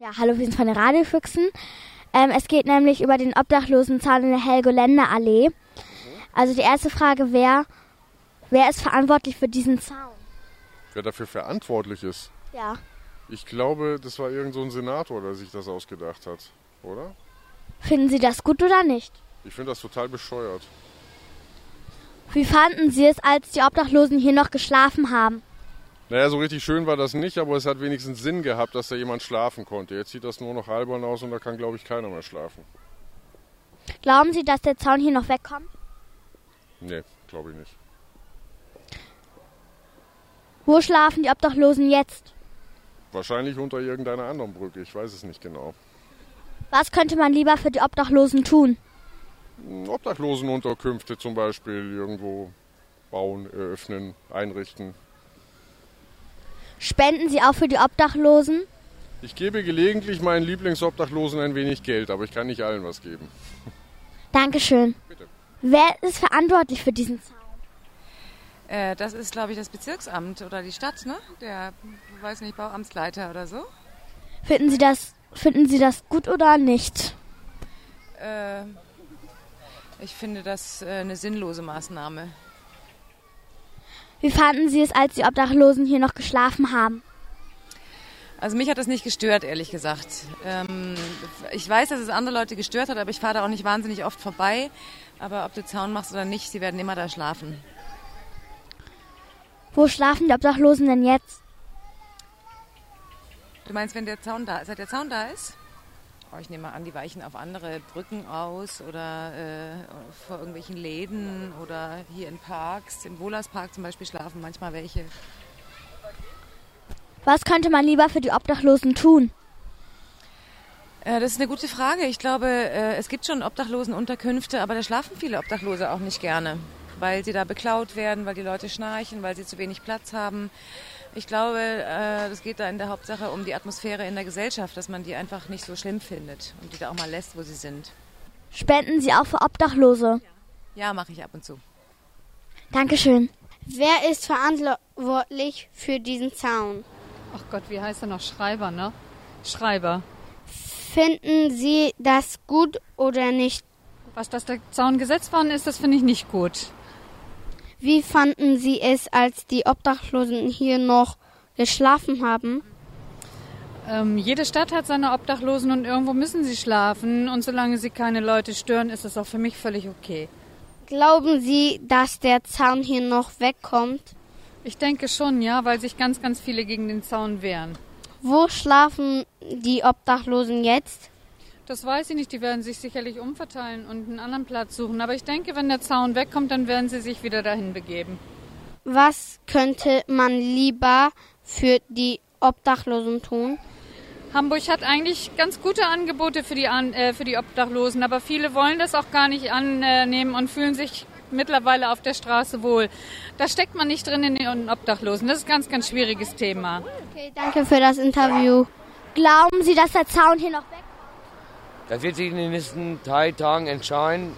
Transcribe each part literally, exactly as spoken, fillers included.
Ja, hallo, wir sind von den Radiofüchsen. Ähm, es geht nämlich über den Obdachlosenzaun in der Helgoländer-Allee. Also die erste Frage wäre, wer ist verantwortlich für diesen Zaun? Wer dafür verantwortlich ist? Ja. Ich glaube, das war irgend so ein Senator, der sich das ausgedacht hat, oder? Finden Sie das gut oder nicht? Ich finde das total bescheuert. Wie fanden Sie es, als die Obdachlosen hier noch geschlafen haben? Naja, so richtig schön war das nicht, aber es hat wenigstens Sinn gehabt, dass da jemand schlafen konnte. Jetzt sieht das nur noch albern aus und da kann, glaube ich, keiner mehr schlafen. Glauben Sie, dass der Zaun hier noch wegkommt? Nee, glaube ich nicht. Wo schlafen die Obdachlosen jetzt? Wahrscheinlich unter irgendeiner anderen Brücke, ich weiß es nicht genau. Was könnte man lieber für die Obdachlosen tun? Obdachlosenunterkünfte zum Beispiel irgendwo bauen, eröffnen, einrichten. Spenden Sie auch für die Obdachlosen? Ich gebe gelegentlich meinen Lieblingsobdachlosen ein wenig Geld, aber ich kann nicht allen was geben. Dankeschön. Bitte. Wer ist verantwortlich für diesen Zaun? Äh, das ist, glaube ich, das Bezirksamt oder die Stadt, ne? Der, weiß nicht, Bauamtsleiter oder so. Finden Sie das, finden Sie das gut oder nicht? Äh, ich finde das äh, eine sinnlose Maßnahme. Wie fanden Sie es, als die Obdachlosen hier noch geschlafen haben? Also mich hat das nicht gestört, ehrlich gesagt. Ähm, ich weiß, dass es andere Leute gestört hat, aber ich fahre da auch nicht wahnsinnig oft vorbei. Aber ob du Zaun machst oder nicht, sie werden immer da schlafen. Wo schlafen die Obdachlosen denn jetzt? Du meinst, wenn der Zaun da ist, seit der Zaun da ist? Oh, ich nehme mal an, die weichen auf andere Brücken aus oder äh, vor irgendwelchen Läden oder hier in Parks. Im Wohlerspark zum Beispiel schlafen manchmal welche. Was könnte man lieber für die Obdachlosen tun? Äh, das ist eine gute Frage. Ich glaube, äh, es gibt schon Obdachlosenunterkünfte, aber da schlafen viele Obdachlose auch nicht gerne, weil sie da beklaut werden, weil die Leute schnarchen, weil sie zu wenig Platz haben. Ich glaube, es geht da in der Hauptsache um die Atmosphäre in der Gesellschaft, dass man die einfach nicht so schlimm findet und die da auch mal lässt, wo sie sind. Spenden Sie auch für Obdachlose? Ja, mache ich ab und zu. Dankeschön. Wer ist verantwortlich für diesen Zaun? Ach Gott, wie heißt er noch? Schreiber, ne? Schreiber. Finden Sie das gut oder nicht? Was, dass der Zaun gesetzt worden ist, das finde ich nicht gut. Wie fanden Sie es, als die Obdachlosen hier noch geschlafen haben? Ähm, jede Stadt hat seine Obdachlosen und irgendwo müssen sie schlafen. Und solange sie keine Leute stören, ist das auch für mich völlig okay. Glauben Sie, dass der Zaun hier noch wegkommt? Ich denke schon, ja, weil sich ganz, ganz viele gegen den Zaun wehren. Wo schlafen die Obdachlosen jetzt? Das weiß ich nicht, die werden sich sicherlich umverteilen und einen anderen Platz suchen. Aber ich denke, wenn der Zaun wegkommt, dann werden sie sich wieder dahin begeben. Was könnte man lieber für die Obdachlosen tun? Hamburg hat eigentlich ganz gute Angebote für die, äh, für die Obdachlosen, aber viele wollen das auch gar nicht annehmen und fühlen sich mittlerweile auf der Straße wohl. Da steckt man nicht drin in den Obdachlosen. Das ist ein ganz, ganz schwieriges Thema. Okay, danke für das Interview. Glauben Sie, dass der Zaun hier noch wegkommt? Das wird sich in den nächsten drei Tagen entscheiden.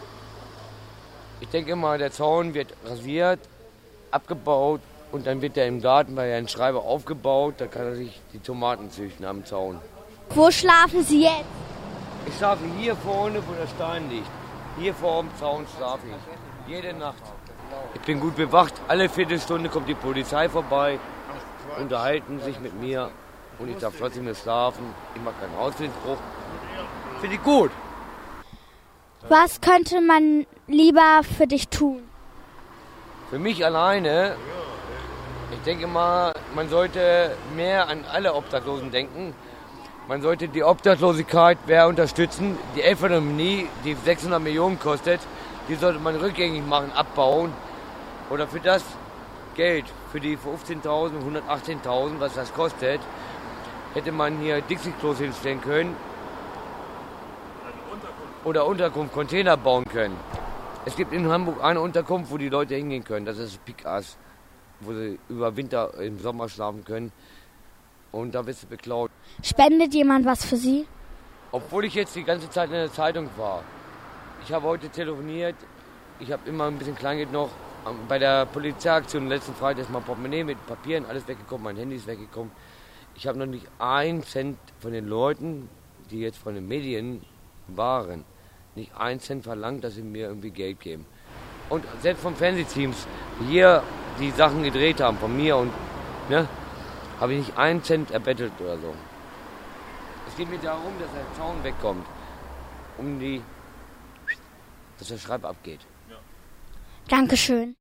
Ich denke mal, der Zaun wird rasiert, abgebaut und dann wird er im Garten bei einem Schreiber aufgebaut. Da kann er sich die Tomaten züchten am Zaun. Wo schlafen Sie jetzt? Ich schlafe hier vorne, wo der Stein liegt. Hier vor dem Zaun schlafe ich. Jede Nacht. Ich bin gut bewacht. Alle Viertelstunde kommt die Polizei vorbei, unterhalten sich mit mir und ich darf trotzdem nicht schlafen. Ich mache keinen Hausfriedensbruch. Finde ich gut. Was könnte man lieber für dich tun? Für mich alleine, ich denke mal, man sollte mehr an alle Obdachlosen denken. Man sollte die Obdachlosigkeit mehr unterstützen. Die Elbphilharmonie, die sechshundert Millionen kostet, die sollte man rückgängig machen, abbauen. Oder für das Geld, für die fünfzehntausend, hundertachtzehntausend, was das kostet, hätte man hier Dixie-Klos hinstellen können. Oder Unterkunft, Container bauen können. Es gibt in Hamburg eine Unterkunft, wo die Leute hingehen können. Das ist Pikas, wo sie über Winter im Sommer schlafen können. Und da wirst du beklaut. Spendet jemand was für Sie? Obwohl ich jetzt die ganze Zeit in der Zeitung war. Ich habe heute telefoniert. Ich habe immer ein bisschen Kleingeld noch. Bei der Polizeiaktion letzten Freitag ist mein Portemonnaie mit Papieren alles weggekommen. Mein Handy ist weggekommen. Ich habe noch nicht einen Cent von den Leuten, die jetzt von den Medien waren, nicht einen Cent verlangt, dass sie mir irgendwie Geld geben. Und selbst von Fernsehteams, die hier die Sachen gedreht haben, von mir und, ne, habe ich nicht einen Cent erbettelt oder so. Es geht mir darum, dass der Zaun wegkommt, um die, dass der Schreib abgeht. Dankeschön.